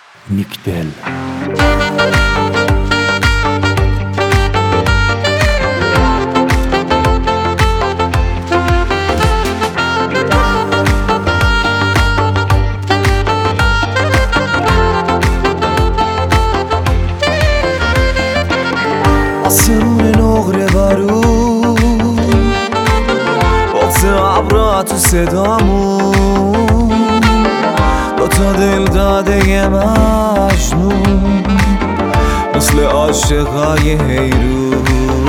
نیکدل. آسمون نقره بارون واسه ابرا تو صدامون دوتا دل داده مجنون مثل عاشقای حیرون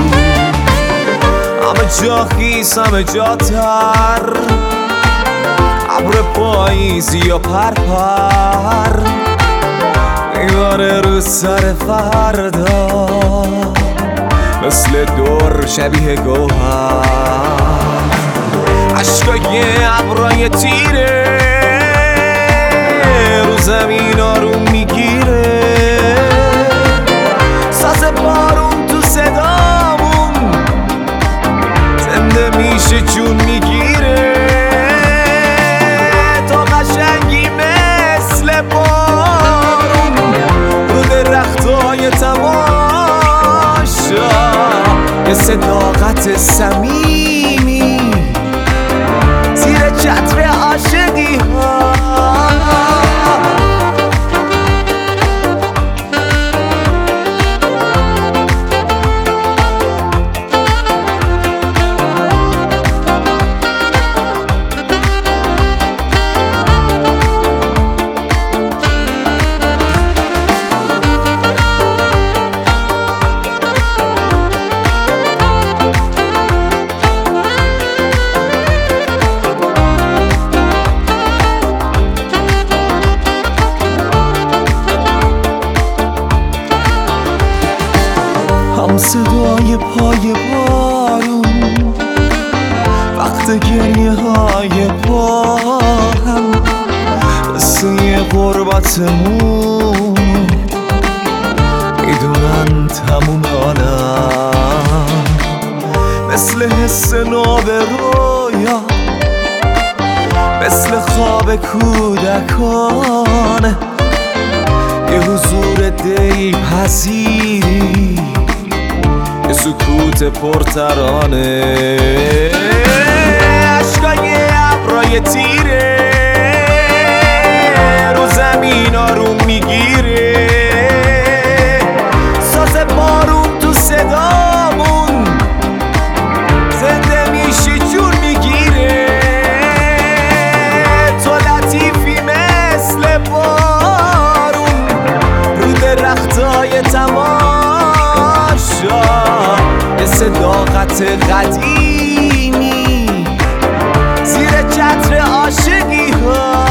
همه جا خیس همه جا تر ابر پاییزی یا پرپر میباره رو سر فردا مثل دور شبیه گوهر عشقای ابرای تیره رو زمین آروم میگیره ساز بارون تو صدامون زنده میشه جون میگیره تو قشنگی مثل بارون رو درختای تماشا یه صداقت صمیمی زیر چتر عاشقی ها هم صدای پای بارون وقت گریه های با هم قصه غربتمون میدونن تموم عالم مثل حس ناب رویا مثل خواب کودکانه یه حضور دل پذیری یه سکوت پرترانه عشقای ابرای تیره رو زمین آروم میگیره ساز بارون تو صدامون زنده میشه جون میگیره تو لطیفی مثل بارون رو درختای تماشا یه صداقت قدیمی زیر چتر عاشقی ها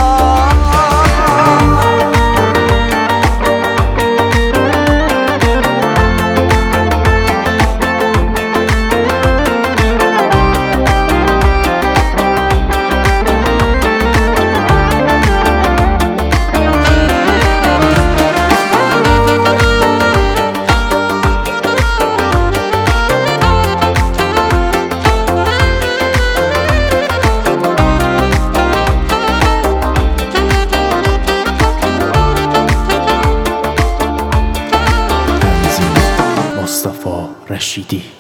مصطفی رشیدی.